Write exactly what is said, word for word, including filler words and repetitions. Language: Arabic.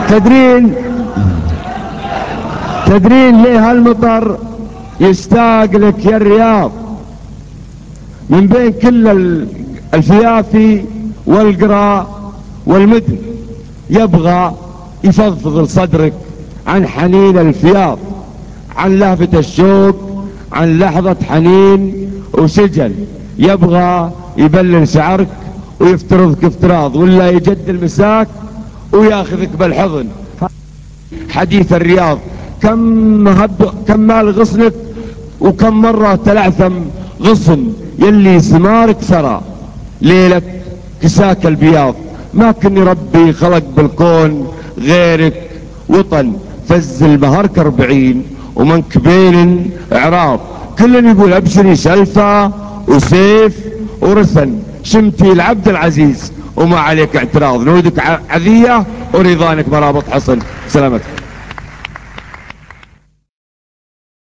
تدرين تدرين ليه هالمطر يشتاق لك يا الرياض؟ من بين كل الفيافي والقرى والمدن يبغى يفضفض لصدرك عن حنين الفياض، عن لهفة الشوق، عن لحظة حنين وسجل. يبغى يبلل شعرك ويفترضك افتراض، ولا يجدل مساك وياخذك بالحضن. حديث الرياض كم هب كم مال غصنك، وكم مرة تلعثم غصن يلي سمارك سرى. ليلك كساك البياض، ما كني ربي خلق بالكون غيرك وطن. فز المهرك اربعين ومنك بين اعراض، كلن يقول ابشري شلفة وسيف ورثن. شمتي العبد العزيز وما عليك اعتراض، نودك عذية ورضانك مرابط حصن. سلامتك.